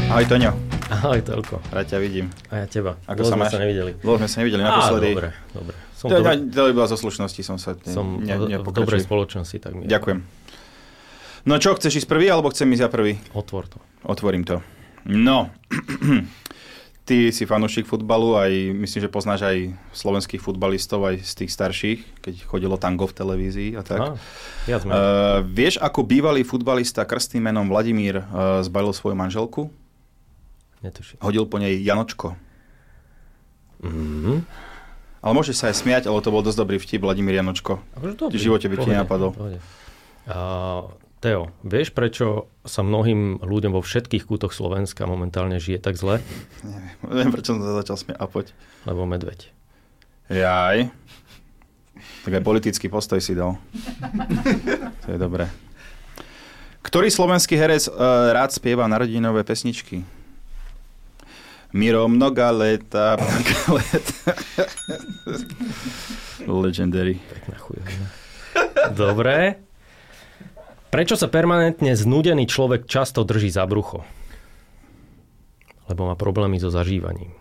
Ahoj, Toňo. Ahoj, Toľko. Rád ťa vidím. A ja teba. Ako sa máš? Dlho sme sa nevideli naposledy. Dobre. To iba zo slušnosti som sa v dobrej spoločnosti. Tak Ďakujem. No čo, chceš ísť prvý, alebo chcem ísť ja prvý? Otvor to. Otvorím to. No, ty si fanúšik futbalu, aj myslím, že poznáš aj slovenských futbalistov, aj z tých starších, keď chodilo tango v televízii a tak. Vieš, ako bývalý futbalista krstným menom Vladimír zbalil svoju manželku? Netuším. Hodil po nej Janočko. Mhm. Ale môžeš sa aj smiať, ale to bol dosť dobrý vtip, Vladimír Janočko. V živote by ti nenapadol. Teo, vieš, prečo sa mnohým ľuďom vo všetkých kútoch Slovenska momentálne žije tak zle? Neviem, prečo som sa začal smiať. A poď. Lebo medveď. Jaj. Tak aj politický postoj si dal. To je dobré. Ktorý slovenský herec rád spieva narodinové pesničky? Miro, mnoga leta. Legendary. Pekná chujovina. Dobre. Prečo sa permanentne znúdený človek často drží za brucho? Lebo má problémy so zažívaním.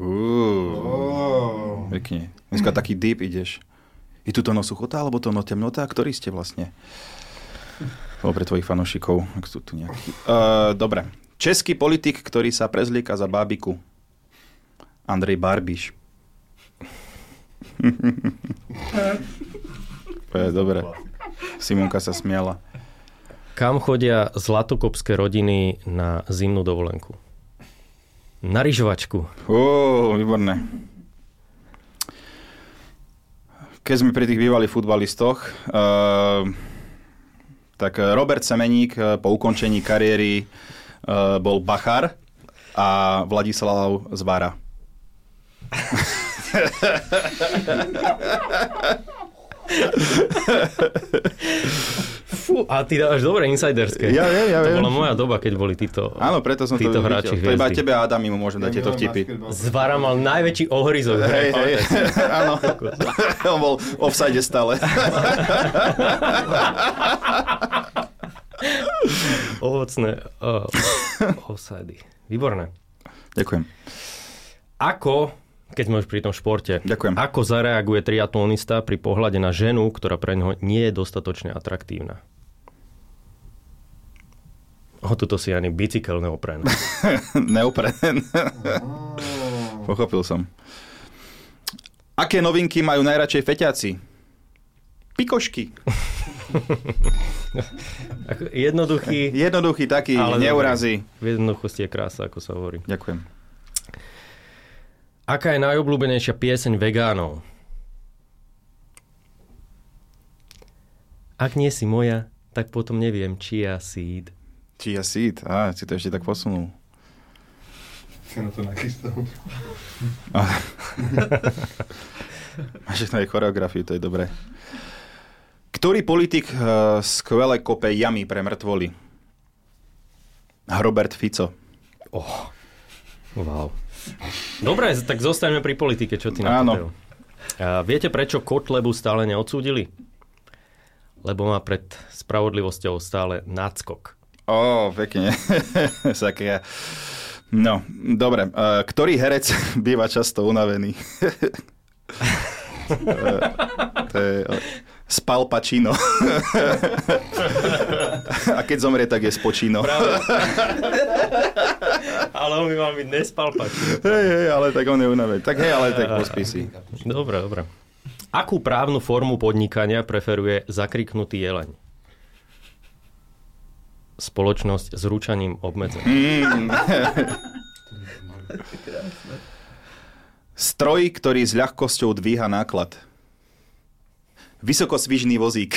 Pekne. Dneska taký deep ideš. Je tu to no suchota, alebo to no temnota? Ktorý ste vlastne? Pre tvojich fanúšikov. Dobre. Český politik, ktorý sa prezlieka za bábiku. Andrej Barbiš. Dobre. Simonka sa smiala. Kam chodia zlatokopské rodiny na zimnú dovolenku? Na lyžovačku. Výborné. Keď sme pri tých bývalých futbalistoch, tak Robert Semeník po ukončení kariéry bol bachár a Vladislav Zvára. Fú, a ty dávaš dobré insiderské. Ja viem. To bola moja doba, keď boli títo Áno, preto som to hráči videl. To iba tebe a Adamimu môžem dať tieto vtipy. Zvára mal najväčší ohryzok. Hej. Áno. On bol v offside stále. Ovocné offside. Výborné. Ďakujem. Keď sme už pri tom športe, Ďakujem. Ako zareaguje triatlonista pri pohľade na ženu, ktorá pre neho nie je dostatočne atraktívna? Tuto si ani bicykel neopren. Neopren. Pochopil som. Aké novinky majú najradšej feťáci? Pikošky. Jednoduchý taký, neurazí. V jednoduchosti je krása, ako sa hovorí. Ďakujem. Aká je najobľúbenejšia pieseň vegánov? Ak nie si moja, tak potom neviem, Chia Seed. Chia Seed? Si to ešte tak posunul. Si na to nachystal. Máš na jej choreografii, to je dobré. Ktorý politik skvele kope jamy pre mŕtvoly? Robert Fico. Wow. Dobre, tak zostaňme pri politike, čo ty na to. Viete, prečo Kotlebu stále neodsúdili? Lebo má pred spravodlivosťou stále nadskok. Pekne. No, dobre. Ktorý herec býva často unavený? To je Spal Pacino. A keď zomrie, tak je spočino. Ale on by mal byť nespal Pacino. Hej, ale tak on je unavený. Tak hej, ale tak pospí si. Dobre. Akú právnu formu podnikania preferuje zakriknutý jeleň? Spoločnosť s ručaním obmedzením. Stroj, ktorý s ľahkosťou dvíha náklad. Vysokosvižný vozík.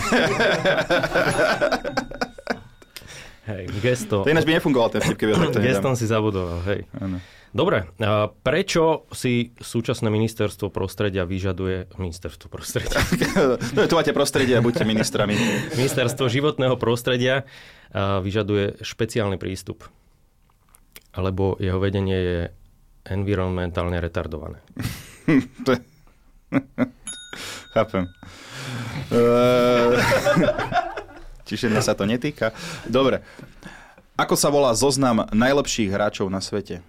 Hej, gesto. To ináč by nefungoval ten vtip, keby ho takto nedám. Gestom si zabudoval, hej. Áno. Dobre, prečo si súčasné ministerstvo prostredia vyžaduje... Ministerstvo prostredia? No, tu máte prostredie a buďte ministrami. Ministerstvo životného prostredia vyžaduje špeciálny prístup. Alebo jeho vedenie je environmentálne retardované. Chápem. Čiže mňa sa to netýka. Dobre. Ako sa volá zoznam najlepších hráčov na svete?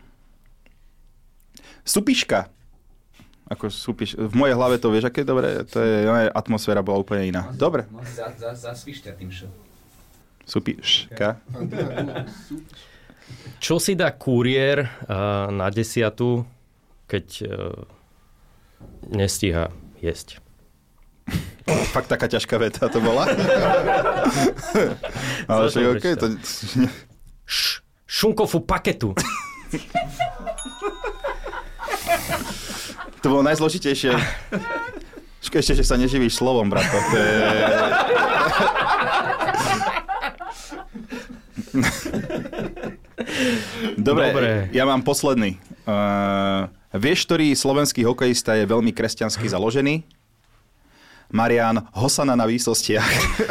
Supiška. Ako v mojej hlave to vieš, aké dobre, to je, atmosféra bola úplne iná. Dobre. Zasvište tým šo. Supiška. Čo si dá kuriér na 10, keď nestíha jesť? Fakt taká ťažká veta to bola. Ale však okej, to... Šunkofu paketu. To bolo najzložitejšie. Ešte, že sa neživíš slovom, brato. To je... Dobre, ja mám posledný. Vieš, ktorý slovenský hokejista je veľmi kresťansky založený? Marián Hosana na výsostiach.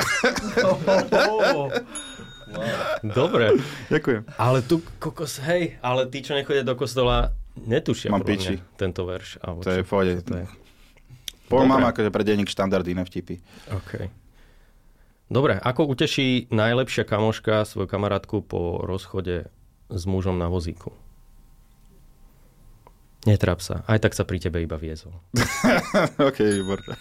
Dobre. Ďakujem. Ale tu, kokos, hej, ale tí, čo nechodia do kostola, netušia tento verš. To je v pohode. Mám akože pre denník Štandard iné vtipy. OK. Dobre, ako uteší najlepšia kamoška svoju kamarátku po rozchode s mužom na vozíku? Netráp sa. Aj tak sa pri tebe iba viezol. OK, výborné.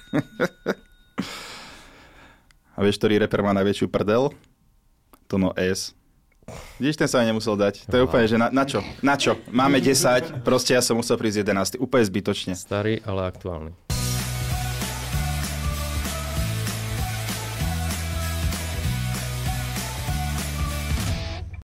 A vieš, ktorý reper má najväčšiu prdel? Tono S. Vidíš, ten sa aj nemusel dať. To je úplne, že na čo? Na čo? Máme 10, proste ja som musel prísť 11. Úplne zbytočne. Starý, ale aktuálny.